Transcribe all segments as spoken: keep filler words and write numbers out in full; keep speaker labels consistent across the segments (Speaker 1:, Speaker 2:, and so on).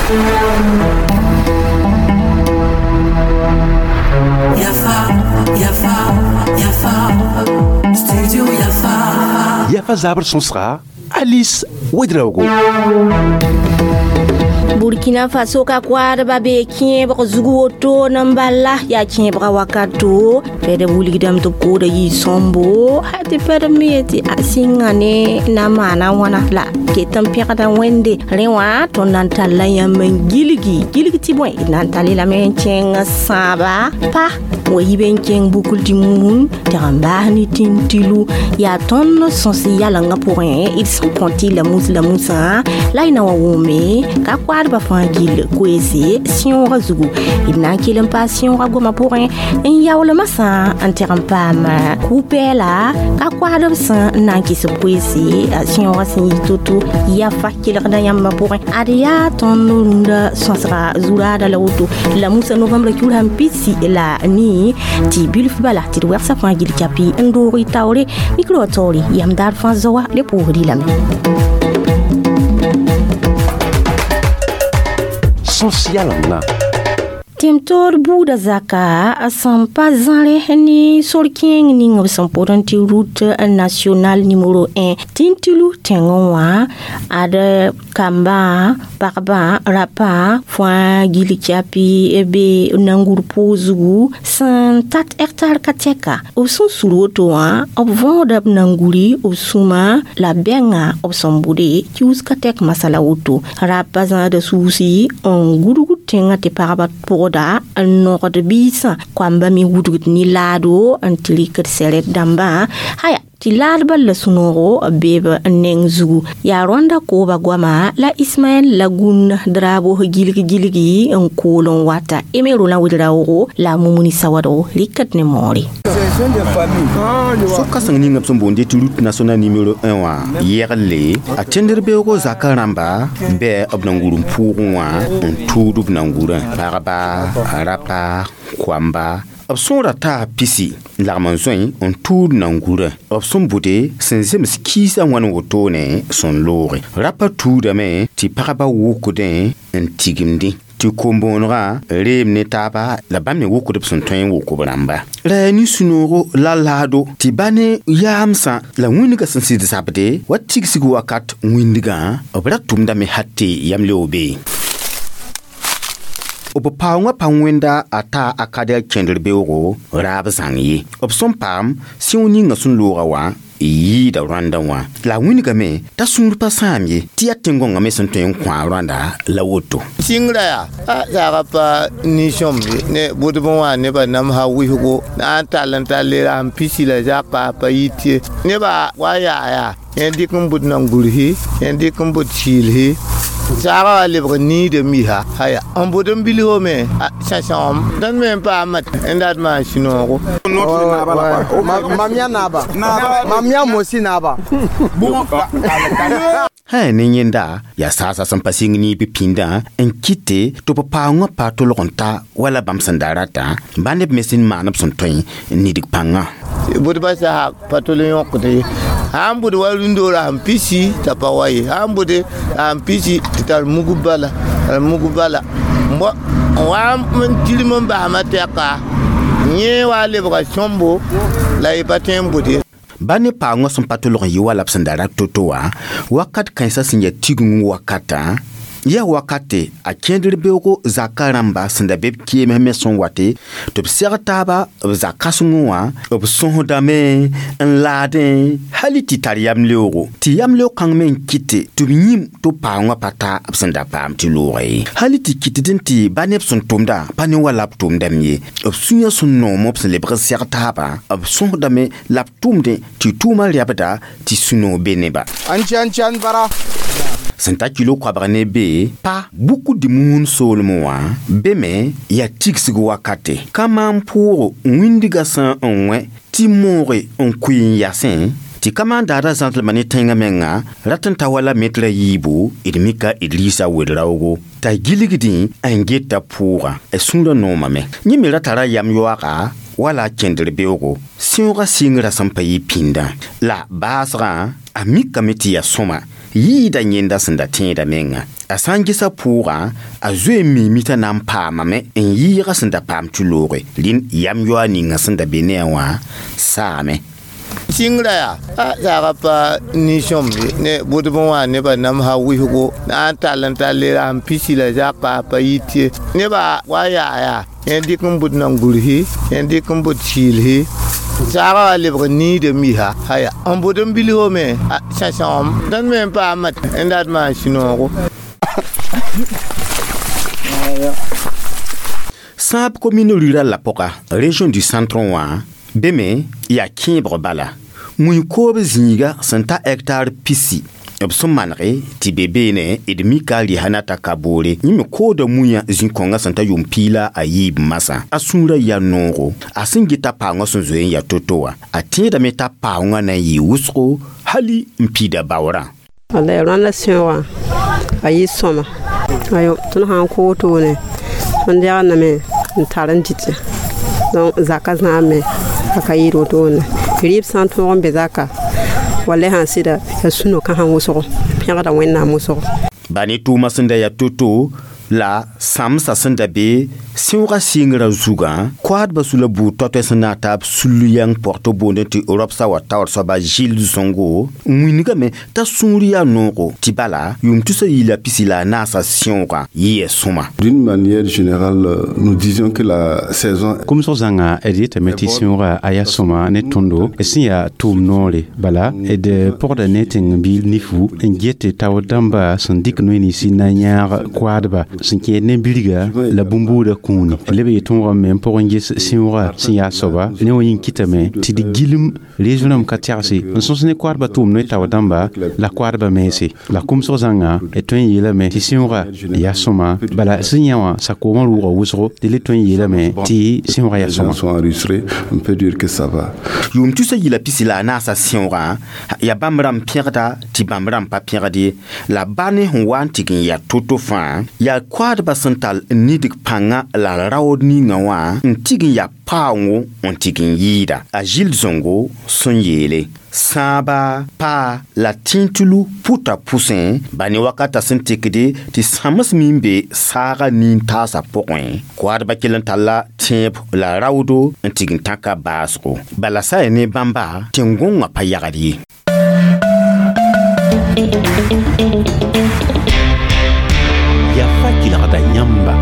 Speaker 1: Yafa, Yafa, Yafa, Studio Yafa.
Speaker 2: Yafa Zaber Sonsra, Alice Ouedraogo.
Speaker 3: Burkina Faso ka kwada babe kiebra zugu oto nambala ya kiebra wakato pede buligdam to koda yi sombo hati pede mieti asingane na mana wana la ketam pirata wende rewa to nantala ya mengiligi giligi tibwe nantali la menchen saba pa we benchen bukul timun tamba ni tintilu ya ton sensi ya langa pour rien ils sont contis la mousse la mousse la ina wa wome ka kwada ba fangil kwesi sion razugu ina kilen passion ragoma pour rien en yawo masa anterampama coupela ka kwada sa nanki se kwesi sion rasin tutu ya fakil kada yamma pour rien adia ton lunda sonsra zurada la wutu la mousse novembre kulam pisi la ni ti bilf bala ti wersa fangil kapi ndori tawre mikro tori yam dar fanzowa le pour di la
Speaker 2: Social na
Speaker 3: Temtor Buda Zaka sont pas en ni Solking ni sont pour route nationale numéro un. Tintilu Tengoa, Ada Kamba, Barba, Rapa, Foin, Gilikiapi, Ebe, Nangurpo Zugu, Santat Hectare Kateka. Au son sous l'autoa, au vent d'ab Nanguri, au Suma, la Benga, au son boudé, Kius Katek Masala Auto. Rapazan de Souci, on goudou tenga te parabat pour da nord de bis kwamba mi wudut ni lado antili ket selet damba haya ti ladba la sunoro beba nengzu ya ronda ko bagwama la Ismaël Lagun drabo giligi giligi en kolon wata emero la widrawo la mumuni sawado likat ne mori
Speaker 4: soka sangni ngap sombonde ti route nationale numéro un wa yerle a tenderbe ko zakaramba be obnangurum puwa on tudu bnangura baraba arapa kwamba Opson rata pisi l'armanzoin on tour nangura opson boude senzem skisa wan wotone son lore rapa tout de me ti paraba wokudin en tigimdi ti kombonra rem ne taba la bamne wokude son toyin wokubramba la ni sunoro la lado ti bane yamsa la winiga sensi de sabde wat tigsigu wakat windiga obra tumda me hatti yamle obe Opo paunga pangwenda ata akadel kenderbeo rab zangi. Opson pam si on ninga sun lora wa yi da rwanda wa. La winiga me ta sun pa samye ti atengonga me sun toyen kwa rwanda la woto.
Speaker 5: Singra ya a ya pa ni shombe ne bodbo wa ne ba nam ha wi go na talenta le am pisi la ja pa pa yiti ne ba wa ya ya endi kumbut nangulhi endi kumbut chilhi Sara libre ni de miha haya on bodon bilio me chacham dan même pas mat endat ma chinoro
Speaker 6: mamia naba mamia mosi naba
Speaker 4: ha ninyenda ya sasa sampasing ni bipinda enkite to papa nga pato lonta wala bam sandarata bande mesin manap son toy ni dik panga
Speaker 5: bodba sa patole yokote ambude walundora ampisi tapawaye ambude ampisi tital mugubala mugubala mo wa mantili mba mateka nye wale baka chombo la ipatembude
Speaker 4: bane pa ngo son patolo yi wala psandara totowa wakat kansa sinya tigungu wakata ya wakate a kenderbego zakaramba sanda beb kieme meson wate to sertaba zakasunwa obson dame en lade haliti tariam leoro ti yam leo kangmen kite to nyim to paunga pata sanda pam ti lore haliti kite denti banep son tomda pani wala tomda mie obsunya son no mops le bre sertaba obson dame lap tomde ti tuma riabada ti suno beneba
Speaker 6: anchi anchi an bara
Speaker 4: Santa kilo kwabrane be pa beaucoup de moun solmoa beme ya tiksigo wakate kama mpuro windiga san onwe timore on queen yasin ti kama dara zantlemani tenga menga ratanta wala metra yibu idmika idlisa wedraogo ta giligidi angeta pura esunda noma me nyimira tara yam yoaka wala kenderbeo singa singra sampayi pinda la basra amika meti ya soma yɩɩda yẽnda sẽn da tẽeda menga a sã n gesa pʋʋgã a zoe miime t'a na n paamame n yɩɩga sẽn da paam tɩ-looge rẽn yam yoa ninga sẽn da be ne a wã saame
Speaker 5: singra ya a zaga pa ni shombe ne budbu wa ne ba nam ha wi go na talanta le am pisila ja pa pa yiti ne ba wa ya ya en dikum bud nan gurhi en dikum bud chilhi zaga le ba ni de mi ha haya on budum bilho me cha cham dan me pa mat en dat ma shinogo
Speaker 4: Sab commune rurale la Poka, région du Centre-Ouest, Beme, ya Kimbre Bala. Mouy kobe zinga santa hectare pisi. Obson manre, ti bebe ne, et mika li hanata kabore, ni me kode mouya zinkonga santa yumpila a yib masa. Asunra ya noro, asingita pango sonzoen ya totoa. Atienda meta paunga na yi usro, hali mpida bawra.
Speaker 7: Ale rana siwa, ayi soma. Ayo, tuna hanko to ne. Mandia na me, ntarantite. Donc zakas na me, akayiro to ne. Rib santo bezaka. Wale han sida ya suno kan han wosoro. Pianga da wenna musoro.
Speaker 4: Bani tuma senda ya toto la samsa senda be siwra singra zuga kwad basula bu toto sena tab sulu yang porto bonete Europe sa wa tawar so ba Gilles Zongo mwiniga me ta sunria noko tibala yum tusa ila pisila nasa sionra yesuma.
Speaker 8: D'une manière générale, nous disions que la saison
Speaker 2: comme so zanga edit meti sionra ayasoma ne tondo esia tum nore bala et de port de netting bil nifu ngete tawadamba sandik no ni sinanyar kwadba sinke ne biliga la bumbu de kuni lebe ton même pour un gis sinura sinya soba ne woyin kitame ti di gilim regionam katiasi on son ne kwadba tum no tawadamba la kwadba mesi la kum so zanga eton yela me ti sinura ya soma bala sinyawa sakoma ru wusro de le ton yela me ti sinura ya soma
Speaker 8: sont enregistrés, on peut dire que ça va.
Speaker 4: Yum tu se yila pisila na sa sinura ya bamram pierda ti bamram pa pierdi la bane hwan tigin ya toto fa ya kwadba santal nidik panga la raodni ngawa ntigin ya paungo ontigin yida a Gilles Zongo son yele saba pa la tintulu puta poussin bani wakata sentekede ti samas mimbe saga nin tasa pokwen kwadba kilantala temp la raudo ntigin taka basko bala sa ne bamba tingonga payagadi.
Speaker 2: Yafa kilada nyamba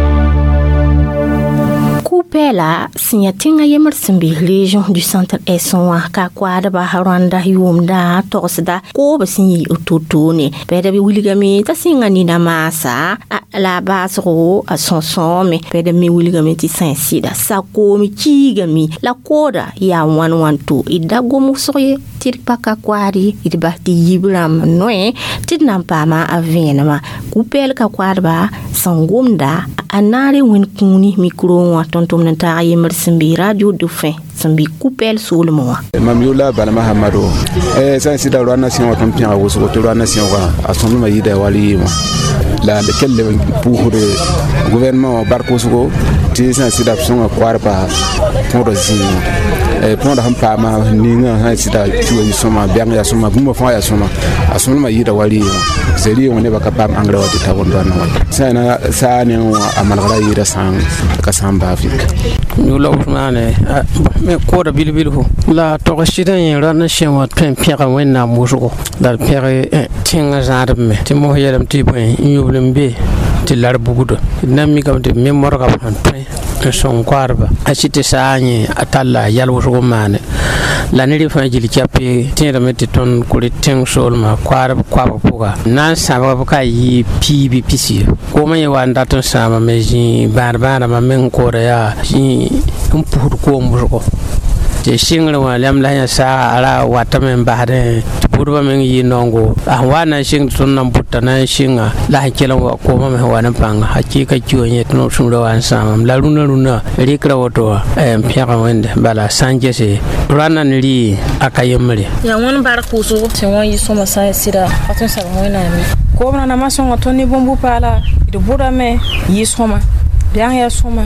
Speaker 3: Coupela sinya tinga yemer simbi région du centre esonwa ka kwada ba Rwanda yumda tosda ko ba sinyi ututune pede bi wiligami ta singa ni na masa la basro a sonson me pede mi wiligami ti sensida sa ko mi kigami la koda ya one one two idago musoye tirpaka kwari idba ti yibram noe tidnampa ma avenama coupel ka kwadba sangomda anare wen kuni micro wa tontom na ta yemer simbi radio du fin simbi coupel solmo
Speaker 9: mamiola bana mahamado eh sansi da rana sin wa tompia wo so to rana sin wa asonu ma yida wali ma la lequel pour le gouvernement barkoso ti sansi da son kwar pa pour zin eh pour da hampa ma ninga sansi da tuwa soma biang ya soma bumba fa ya soma asonu ma yida wali zeli woni baka pam angla wa ta wonda na sana sane amalgara yida sang ka samba afrika
Speaker 10: ñu law mané me ko da bilbil ho la to shidan yin ran shenwa pen pera wenna musugo dal pere tinga zarme ti mo yelam ti point nyublem be ti lar bugudo nammi kam de memor ka pan pen son kwarba achite saanye atalla yalwo mané la ne fa jili chape tinda meti ton kuli ting sol ma kwarba kwaba puga nan sama ka yi pibi pisi ko ma yawa ndaton sama meji barbara ma men ko ya ji mpur ko murko je shingra wa lam la ya sa ala watamen bahade burba men yi nongo ah wana shing tunnan butana shinga la hakela wa ko ma me wana panga hakika kiyo nyet no sumra wan sama la runa runa rikra woto em piaka wende bala sanje se rana nri akayemre
Speaker 11: ya won bar kuso se won yi soma sa sira atun sa wona mi ko na na mason otoni bombu pala de burame yi soma bian ya soma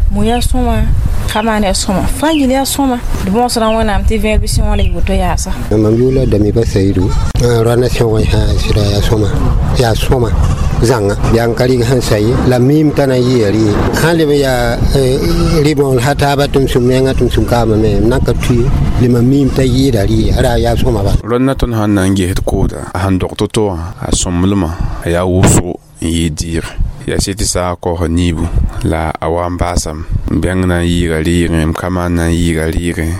Speaker 11: moya soma kama ne soma fangili ya soma de bon sera wana mti vingt bi si on lay woto ya sa
Speaker 12: mambiula dami ba saidu rana soma ha sira ya soma ya soma zanga yang kali han sai la mim tana yeri hale ya ribon hata batum sumenga tum sumkama me nakatu lima mim ta yira ri ara ya soma ba
Speaker 9: ronna ton han nangi het koda han doktoto a somluma ya wusu yidir ya siti sa ko nibu la awambasam bengna yiga lire kama na yiga lire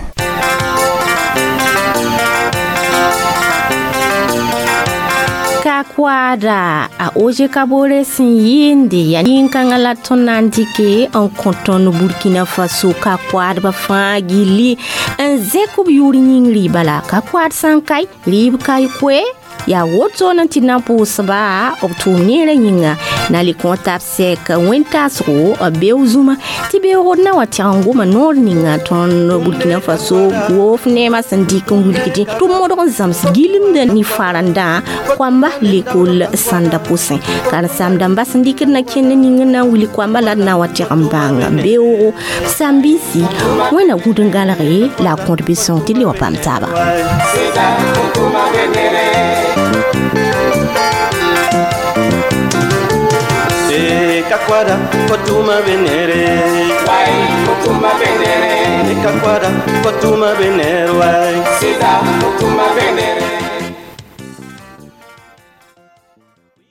Speaker 3: Kwada a oje kabore sin yindi ya yinkanga la tonandike en konton no Burkina Faso ka kwada ba fagili en zekub yuri nyingri bala ka kwad sankai lib kai kwe ya woto nan tinapo saba obtumire nyinga na li kontap sek wentasro abeuzuma tibe rodna watango manor ninga ton Burkina Faso wof nema sandik ngulkiti to modon zams gilim de ni faranda kwamba lekol sanda posin kala samda mbasandik na kenne ninga na wili kwamba la na watambanga beo sambisi wena gudungalare la contribution tili wapamtaba
Speaker 13: Kakwada, Kotuma Venere, why Kotuma Venere, Kakwada, Kotuma Venere, why Sida, Kotuma Venere.